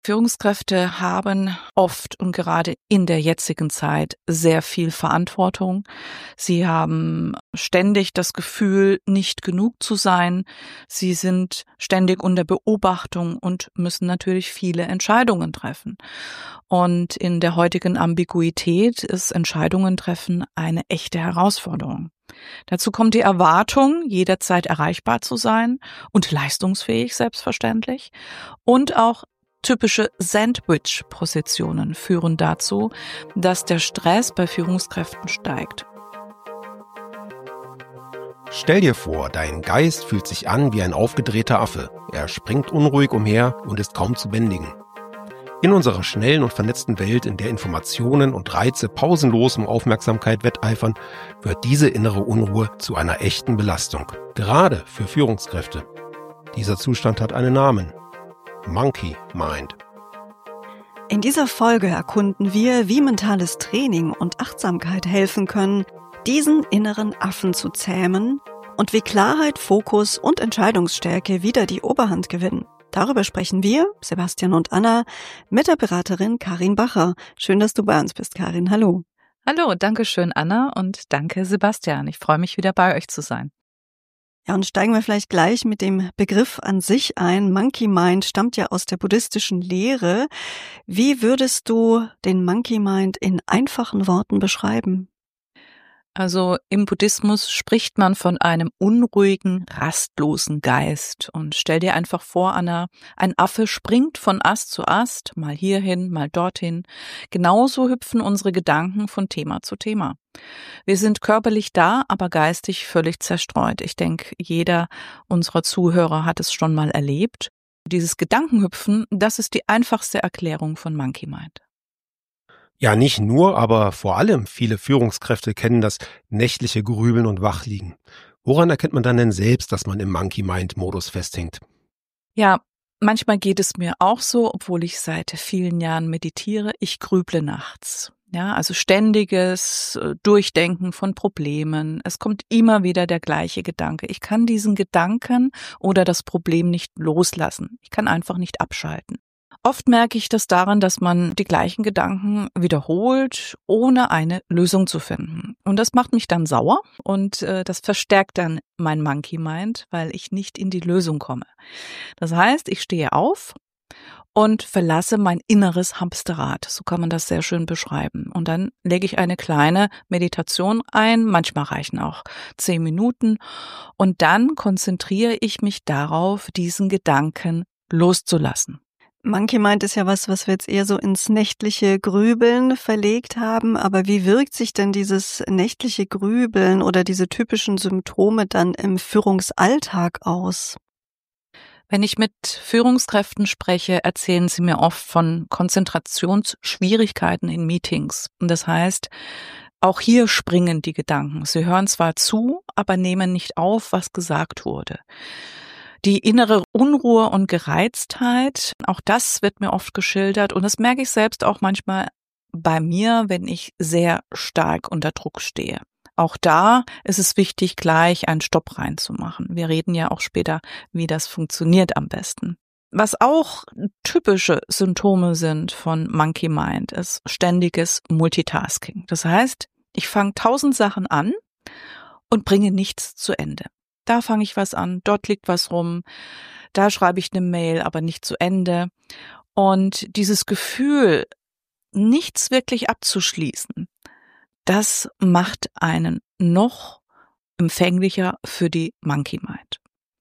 Führungskräfte haben oft und gerade in der jetzigen Zeit sehr viel Verantwortung. Sie haben ständig das Gefühl, nicht genug zu sein. Sie sind ständig unter Beobachtung und müssen natürlich viele Entscheidungen treffen. Und in der heutigen Ambiguität ist Entscheidungen treffen eine echte Herausforderung. Dazu kommt die Erwartung, jederzeit erreichbar zu sein und leistungsfähig selbstverständlich. Und auch typische Sandwich-Positionen führen dazu, dass der Stress bei Führungskräften steigt. Stell dir vor, dein Geist fühlt sich an wie ein aufgedrehter Affe. Er springt unruhig umher und ist kaum zu bändigen. In unserer schnellen und vernetzten Welt, in der Informationen und Reize pausenlos um Aufmerksamkeit wetteifern, wird diese innere Unruhe zu einer echten Belastung. Gerade für Führungskräfte. Dieser Zustand hat einen Namen: Monkey Mind. In dieser Folge erkunden wir, wie mentales Training und Achtsamkeit helfen können, diesen inneren Affen zu zähmen und wie Klarheit, Fokus und Entscheidungsstärke wieder die Oberhand gewinnen. Darüber sprechen wir, Sebastian und Anna, mit der Beraterin Karin Bacher. Schön, dass du bei uns bist, Karin. Hallo. Hallo, danke schön, Anna, und danke, Sebastian. Ich freue mich, wieder bei euch zu sein. Ja, und steigen wir vielleicht gleich mit dem Begriff an sich ein. Monkey Mind stammt ja aus der buddhistischen Lehre. Wie würdest du den Monkey Mind in einfachen Worten beschreiben? Also im Buddhismus spricht man von einem unruhigen, rastlosen Geist. Und stell dir einfach vor, Anna, ein Affe springt von Ast zu Ast, mal hierhin, mal dorthin. Genauso hüpfen unsere Gedanken von Thema zu Thema. Wir sind körperlich da, aber geistig völlig zerstreut. Ich denke, jeder unserer Zuhörer hat es schon mal erlebt. Dieses Gedankenhüpfen, das ist die einfachste Erklärung von Monkey Mind. Ja, nicht nur, aber vor allem viele Führungskräfte kennen das nächtliche Grübeln und Wachliegen. Woran erkennt man dann denn selbst, dass man im Monkey-Mind-Modus festhängt? Ja, manchmal geht es mir auch so, obwohl ich seit vielen Jahren meditiere. Ich grüble nachts. Ja, also ständiges Durchdenken von Problemen. Es kommt immer wieder der gleiche Gedanke. Ich kann diesen Gedanken oder das Problem nicht loslassen. Ich kann einfach nicht abschalten. Oft merke ich das daran, dass man die gleichen Gedanken wiederholt, ohne eine Lösung zu finden. Und das macht mich dann sauer und das verstärkt dann mein Monkey Mind, weil ich nicht in die Lösung komme. Das heißt, ich stehe auf und verlasse mein inneres Hamsterrad. So kann man das sehr schön beschreiben. Und dann lege ich eine kleine Meditation ein. Manchmal reichen auch 10 Minuten. Und dann konzentriere ich mich darauf, diesen Gedanken loszulassen. Monkey Mind ist ja was wir jetzt eher so ins nächtliche Grübeln verlegt haben. Aber wie wirkt sich denn dieses nächtliche Grübeln oder diese typischen Symptome dann im Führungsalltag aus? Wenn ich mit Führungskräften spreche, erzählen sie mir oft von Konzentrationsschwierigkeiten in Meetings. Und das heißt, auch hier springen die Gedanken. Sie hören zwar zu, aber nehmen nicht auf, was gesagt wurde. Die innere Unruhe und Gereiztheit, auch das wird mir oft geschildert. Und das merke ich selbst auch manchmal bei mir, wenn ich sehr stark unter Druck stehe. Auch da ist es wichtig, gleich einen Stopp reinzumachen. Wir reden ja auch später, wie das funktioniert am besten. Was auch typische Symptome sind von Monkey Mind, ist ständiges Multitasking. Das heißt, ich fange 1000 Sachen an und bringe nichts zu Ende. Da fange ich was an, dort liegt was rum, da schreibe ich eine Mail, aber nicht zu Ende. Und dieses Gefühl, nichts wirklich abzuschließen, das macht einen noch empfänglicher für die Monkey Mind.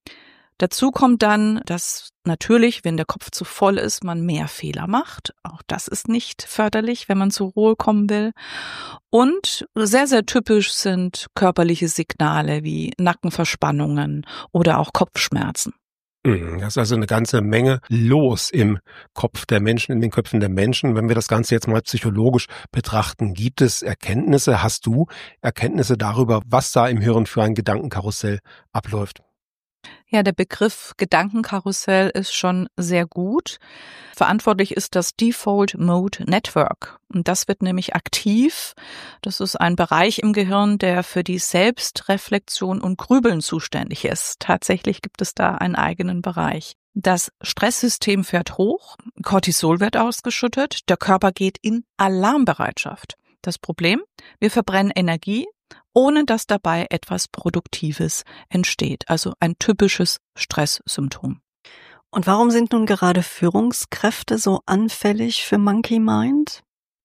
Dazu kommt dann, dass natürlich, wenn der Kopf zu voll ist, man mehr Fehler macht. Auch das ist nicht förderlich, wenn man zur Ruhe kommen will. Und sehr, sehr typisch sind körperliche Signale wie Nackenverspannungen oder auch Kopfschmerzen. Das ist also eine ganze Menge los im Kopf der Menschen, in den Köpfen der Menschen. Wenn wir das Ganze jetzt mal psychologisch betrachten, gibt es Erkenntnisse, hast du Erkenntnisse darüber, was da im Hirn für ein Gedankenkarussell abläuft? Ja, der Begriff Gedankenkarussell ist schon sehr gut. Verantwortlich ist das Default Mode Network. Und das wird nämlich aktiv. Das ist ein Bereich im Gehirn, der für die Selbstreflexion und Grübeln zuständig ist. Tatsächlich gibt es da einen eigenen Bereich. Das Stresssystem fährt hoch, Cortisol wird ausgeschüttet, der Körper geht in Alarmbereitschaft. Das Problem, wir verbrennen Energie, ohne dass dabei etwas Produktives entsteht. Also ein typisches Stresssymptom. Und warum sind nun gerade Führungskräfte so anfällig für Monkey Mind?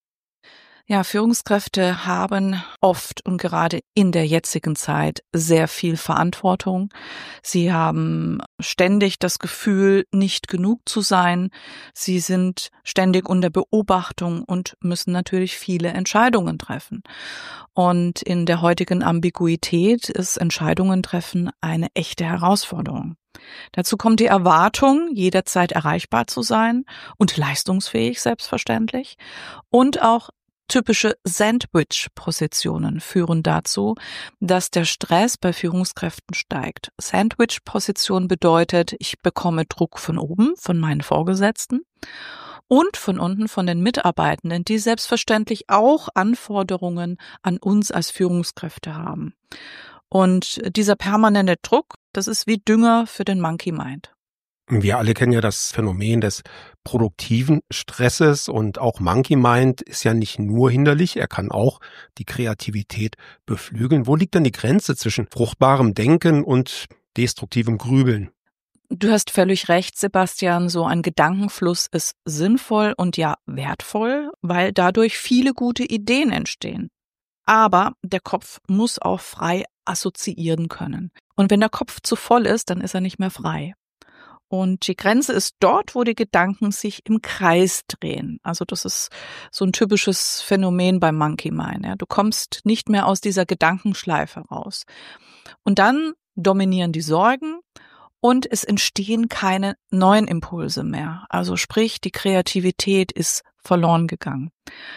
Ja, Führungskräfte haben oft und gerade in der jetzigen Zeit sehr viel Verantwortung. Sie haben ständig das Gefühl, nicht genug zu sein. Sie sind ständig unter Beobachtung und müssen natürlich viele Entscheidungen treffen. Und in der heutigen Ambiguität ist Entscheidungen treffen eine echte Herausforderung. Dazu kommt die Erwartung, jederzeit erreichbar zu sein und leistungsfähig selbstverständlich. Und auch typische Sandwich-Positionen führen dazu, dass der Stress bei Führungskräften steigt. Sandwich-Position bedeutet, ich bekomme Druck von oben, von meinen Vorgesetzten und von unten von den Mitarbeitenden, die selbstverständlich auch Anforderungen an uns als Führungskräfte haben. Und dieser permanente Druck, das ist wie Dünger für den Monkey Mind. Wir alle kennen ja das Phänomen des produktiven Stresses und auch Monkey Mind ist ja nicht nur hinderlich, er kann auch die Kreativität beflügeln. Wo liegt denn die Grenze zwischen fruchtbarem Denken und destruktivem Grübeln? Du hast völlig recht, Sebastian, so ein Gedankenfluss ist sinnvoll und ja wertvoll, weil dadurch viele gute Ideen entstehen. Aber der Kopf muss auch frei assoziieren können. Und wenn der Kopf zu voll ist, dann ist er nicht mehr frei. Und die Grenze ist dort, wo die Gedanken sich im Kreis drehen. Also das ist so ein typisches Phänomen beim Monkey Mind. Ja. Du kommst nicht mehr aus dieser Gedankenschleife raus. Und dann dominieren die Sorgen und es entstehen keine neuen Impulse mehr. Also sprich, die Kreativität ist verloren gegangen.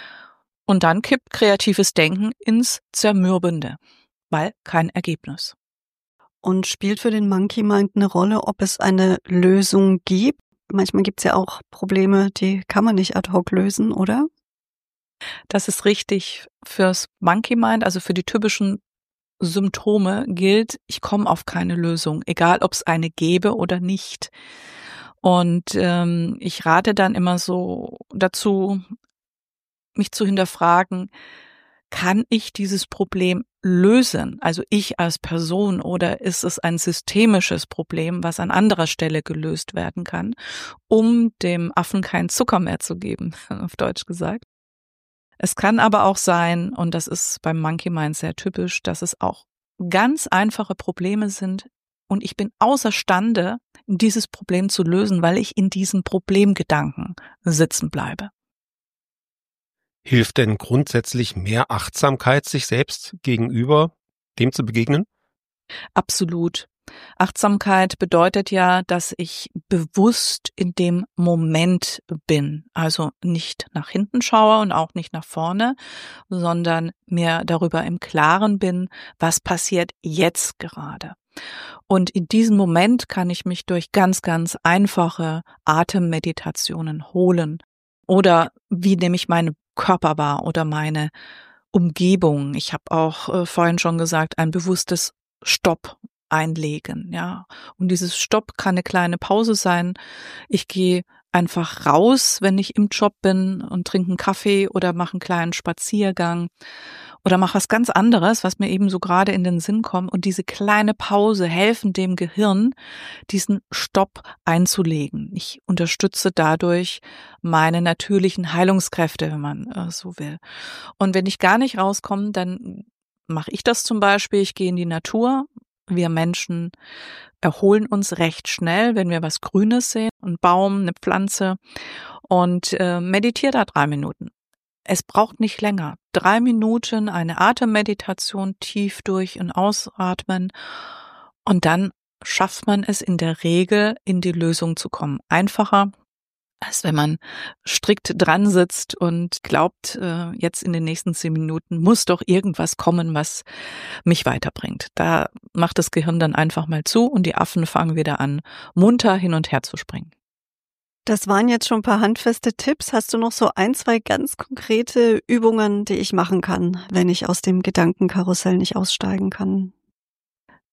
Und dann kippt kreatives Denken ins Zermürbende, weil kein Ergebnis. Und spielt für den Monkey Mind eine Rolle, ob es eine Lösung gibt? Manchmal gibt es ja auch Probleme, die kann man nicht ad hoc lösen, oder? Das ist richtig. Fürs Monkey Mind, also für die typischen Symptome gilt, ich komme auf keine Lösung, egal ob es eine gäbe oder nicht. Und ich rate dann immer so dazu, mich zu hinterfragen, kann ich dieses Problem lösen? Also ich als Person, oder ist es ein systemisches Problem, was an anderer Stelle gelöst werden kann, um dem Affen keinen Zucker mehr zu geben, auf Deutsch gesagt. Es kann aber auch sein, und das ist beim Monkey Mind sehr typisch, dass es auch ganz einfache Probleme sind und ich bin außerstande, dieses Problem zu lösen, weil ich in diesen Problemgedanken sitzen bleibe. Hilft denn grundsätzlich mehr Achtsamkeit sich selbst gegenüber dem zu begegnen? Absolut. Achtsamkeit bedeutet ja, dass ich bewusst in dem Moment bin. Also nicht nach hinten schaue und auch nicht nach vorne, sondern mir darüber im Klaren bin, was passiert jetzt gerade. Und in diesem Moment kann ich mich durch ganz, ganz einfache Atemmeditationen holen. Oder wie nehme ich meine Körper wahr oder meine Umgebung. Ich habe auch vorhin schon gesagt, ein bewusstes Stopp einlegen, ja. Und dieses Stopp kann eine kleine Pause sein. Ich gehe einfach raus, wenn ich im Job bin und trinke einen Kaffee oder mache einen kleinen Spaziergang oder mache was ganz anderes, was mir eben so gerade in den Sinn kommt. Und diese kleine Pause helfen dem Gehirn, diesen Stopp einzulegen. Ich unterstütze dadurch meine natürlichen Heilungskräfte, wenn man so will. Und wenn ich gar nicht rauskomme, dann mache ich das zum Beispiel. Ich gehe in die Natur. Wir Menschen erholen uns recht schnell, wenn wir was Grünes sehen, einen Baum, eine Pflanze, und meditiere da 3 Minuten. Es braucht nicht länger. 3 Minuten eine Atemmeditation, tief durch- und ausatmen, und dann schafft man es in der Regel, in die Lösung zu kommen. Einfacher, als wenn man strikt dran sitzt und glaubt, jetzt in den nächsten 10 Minuten muss doch irgendwas kommen, was mich weiterbringt. Da macht das Gehirn dann einfach mal zu und die Affen fangen wieder an, munter hin und her zu springen. Das waren jetzt schon ein paar handfeste Tipps. Hast du noch so 1, 2 ganz konkrete Übungen, die ich machen kann, wenn ich aus dem Gedankenkarussell nicht aussteigen kann?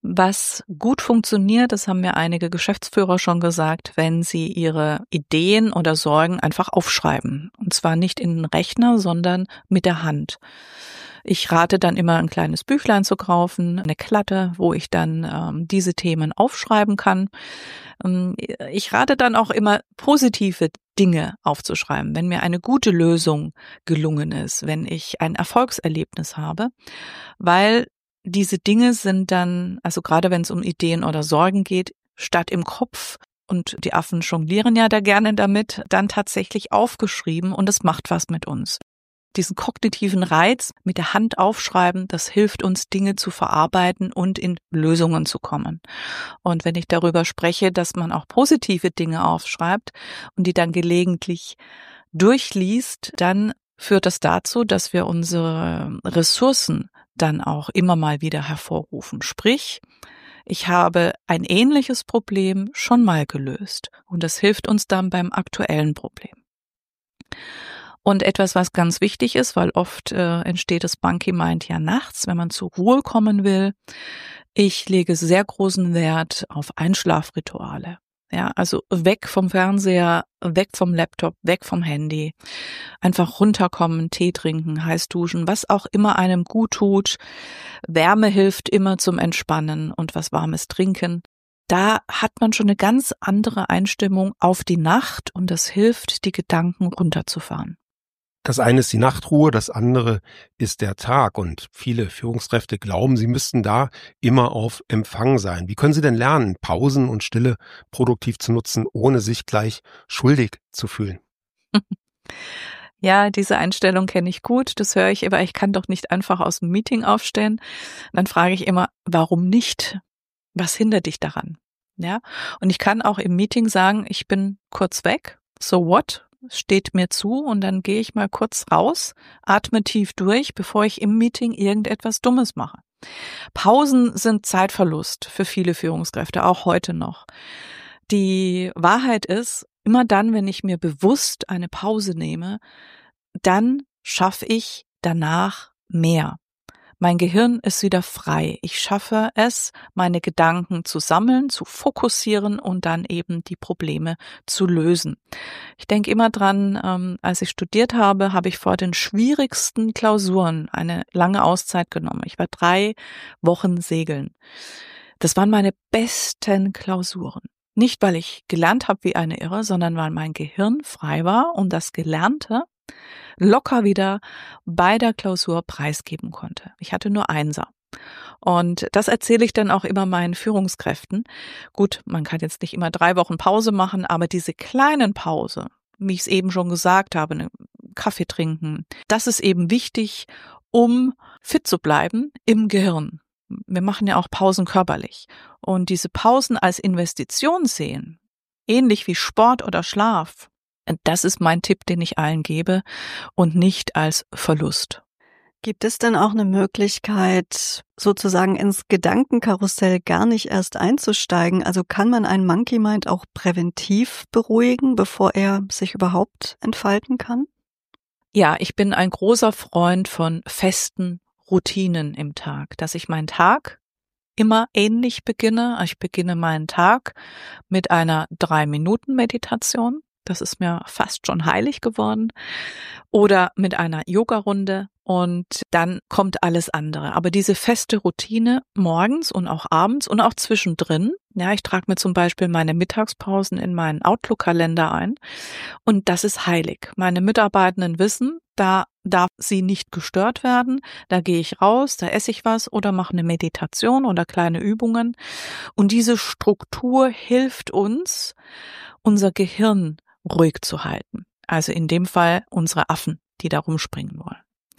Was gut funktioniert, das haben mir einige Geschäftsführer schon gesagt, wenn sie ihre Ideen oder Sorgen einfach aufschreiben. Und zwar nicht in den Rechner, sondern mit der Hand. Ich rate dann immer, ein kleines Büchlein zu kaufen, eine Klatte, wo ich dann diese Themen aufschreiben kann. Ich rate dann auch immer, positive Dinge aufzuschreiben, wenn mir eine gute Lösung gelungen ist, wenn ich ein Erfolgserlebnis habe, weil diese Dinge sind dann, also gerade wenn es um Ideen oder Sorgen geht, statt im Kopf, und die Affen jonglieren ja da gerne damit, dann tatsächlich aufgeschrieben, und es macht was mit uns. Diesen kognitiven Reiz mit der Hand aufschreiben, das hilft uns, Dinge zu verarbeiten und in Lösungen zu kommen. Und wenn ich darüber spreche, dass man auch positive Dinge aufschreibt und die dann gelegentlich durchliest, dann führt das dazu, dass wir unsere Ressourcen dann auch immer mal wieder hervorrufen. Sprich, ich habe ein ähnliches Problem schon mal gelöst, und das hilft uns dann beim aktuellen Problem. Und etwas, was ganz wichtig ist, weil oft entsteht das Monkey Mind ja nachts, wenn man zur Ruhe kommen will. Ich lege sehr großen Wert auf Einschlafrituale. Ja, also weg vom Fernseher, weg vom Laptop, weg vom Handy. Einfach runterkommen, Tee trinken, heiß duschen, was auch immer einem gut tut. Wärme hilft immer zum Entspannen, und was Warmes trinken. Da hat man schon eine ganz andere Einstimmung auf die Nacht, und das hilft, die Gedanken runterzufahren. Das eine ist die Nachtruhe, das andere ist der Tag, und viele Führungskräfte glauben, sie müssten da immer auf Empfang sein. Wie können sie denn lernen, Pausen und Stille produktiv zu nutzen, ohne sich gleich schuldig zu fühlen? Ja, diese Einstellung kenne ich gut, das höre ich, aber ich kann doch nicht einfach aus dem Meeting aufstehen. Dann frage ich immer, warum nicht? Was hindert dich daran? Ja, und ich kann auch im Meeting sagen, ich bin kurz weg, so what? Steht mir zu, und dann gehe ich mal kurz raus, atme tief durch, bevor ich im Meeting irgendetwas Dummes mache. Pausen sind Zeitverlust für viele Führungskräfte, auch heute noch. Die Wahrheit ist, immer dann, wenn ich mir bewusst eine Pause nehme, dann schaffe ich danach mehr. Mein Gehirn ist wieder frei. Ich schaffe es, meine Gedanken zu sammeln, zu fokussieren und dann eben die Probleme zu lösen. Ich denke immer dran, als ich studiert habe, habe ich vor den schwierigsten Klausuren eine lange Auszeit genommen. Ich war 3 Wochen segeln. Das waren meine besten Klausuren. Nicht, weil ich gelernt habe wie eine Irre, sondern weil mein Gehirn frei war und das Gelernte locker wieder bei der Klausur preisgeben konnte. Ich hatte nur Einser. Und das erzähle ich dann auch immer meinen Führungskräften. Gut, man kann jetzt nicht immer 3 Wochen Pause machen, aber diese kleinen Pause, wie ich es eben schon gesagt habe, einen Kaffee trinken, das ist eben wichtig, um fit zu bleiben im Gehirn. Wir machen ja auch Pausen körperlich. Und diese Pausen als Investition sehen, ähnlich wie Sport oder Schlaf, das ist mein Tipp, den ich allen gebe, und nicht als Verlust. Gibt es denn auch eine Möglichkeit, sozusagen ins Gedankenkarussell gar nicht erst einzusteigen? Also kann man einen Monkey Mind auch präventiv beruhigen, bevor er sich überhaupt entfalten kann? Ja, ich bin ein großer Freund von festen Routinen im Tag, dass ich meinen Tag immer ähnlich beginne. Ich beginne meinen Tag mit einer 3-Minuten-Meditation. Das ist mir fast schon heilig geworden. Oder mit einer Yoga-Runde, und dann kommt alles andere. Aber diese feste Routine morgens und auch abends und auch zwischendrin, ja, ich trage mir zum Beispiel meine Mittagspausen in meinen Outlook-Kalender ein, und das ist heilig. Meine Mitarbeitenden wissen, da darf sie nicht gestört werden, da gehe ich raus, da esse ich was oder mache eine Meditation oder kleine Übungen. Und diese Struktur hilft uns, unser Gehirn ruhig zu halten. Also in dem Fall unsere Affen, die da rumspringen wollen.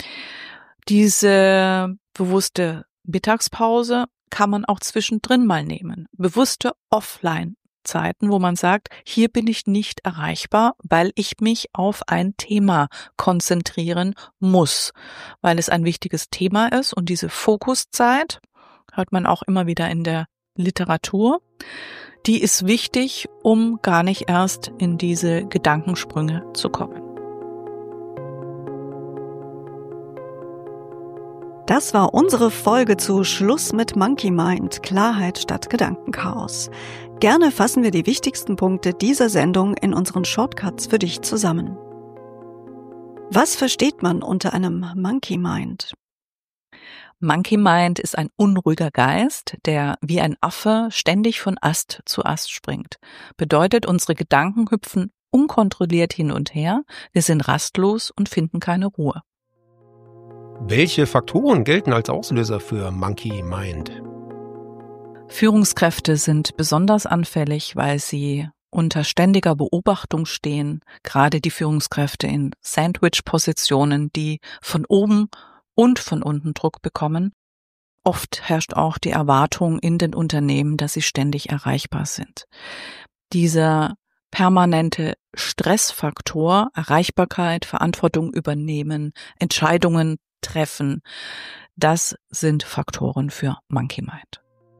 Diese bewusste Mittagspause kann man auch zwischendrin mal nehmen. Bewusste Offline-Zeiten, wo man sagt, hier bin ich nicht erreichbar, weil ich mich auf ein Thema konzentrieren muss, weil es ein wichtiges Thema ist. Und diese Fokuszeit hört man auch immer wieder in der Literatur. Die ist wichtig, um gar nicht erst in diese Gedankensprünge zu kommen. Das war unsere Folge zu Schluss mit Monkey Mind, Klarheit statt Gedankenchaos. Gerne fassen wir die wichtigsten Punkte dieser Sendung in unseren Shortcuts für dich zusammen. Was versteht man unter einem Monkey Mind? Monkey Mind ist ein unruhiger Geist, der wie ein Affe ständig von Ast zu Ast springt. Bedeutet, unsere Gedanken hüpfen unkontrolliert hin und her, wir sind rastlos und finden keine Ruhe. Welche Faktoren gelten als Auslöser für Monkey Mind? Führungskräfte sind besonders anfällig, weil sie unter ständiger Beobachtung stehen, gerade die Führungskräfte in Sandwich-Positionen, die von oben und von unten Druck bekommen. Oft herrscht auch die Erwartung in den Unternehmen, dass sie ständig erreichbar sind. Dieser permanente Stressfaktor, Erreichbarkeit, Verantwortung übernehmen, Entscheidungen treffen, das sind Faktoren für Monkey Mind.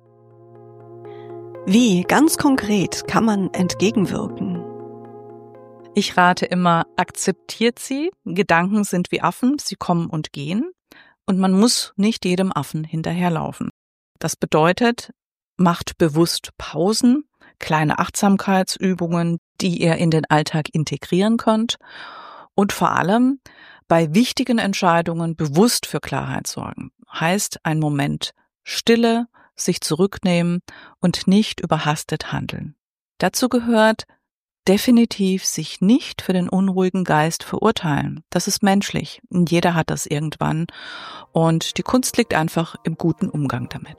Wie ganz konkret kann man entgegenwirken? Ich rate immer, akzeptiert sie. Gedanken sind wie Affen, sie kommen und gehen. Und man muss nicht jedem Affen hinterherlaufen. Das bedeutet, macht bewusst Pausen, kleine Achtsamkeitsübungen, die ihr in den Alltag integrieren könnt. Und vor allem bei wichtigen Entscheidungen bewusst für Klarheit sorgen. Heißt, ein Moment Stille, sich zurücknehmen und nicht überhastet handeln. Dazu gehört definitiv sich nicht für den unruhigen Geist verurteilen. Das ist menschlich. Jeder hat das irgendwann. Und die Kunst liegt einfach im guten Umgang damit.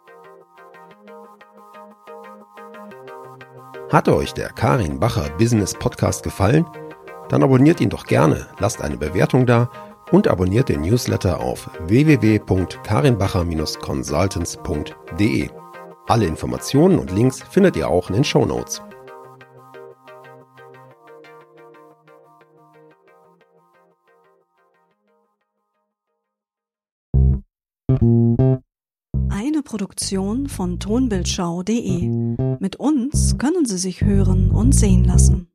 Hat euch der Karin Bacher Business Podcast gefallen? Dann abonniert ihn doch gerne, lasst eine Bewertung da und abonniert den Newsletter auf www.karinbacher-consultants.de. Alle Informationen und Links findet ihr auch in den Shownotes. Eine Produktion von tonbildschau.de. Mit uns können Sie sich hören und sehen lassen.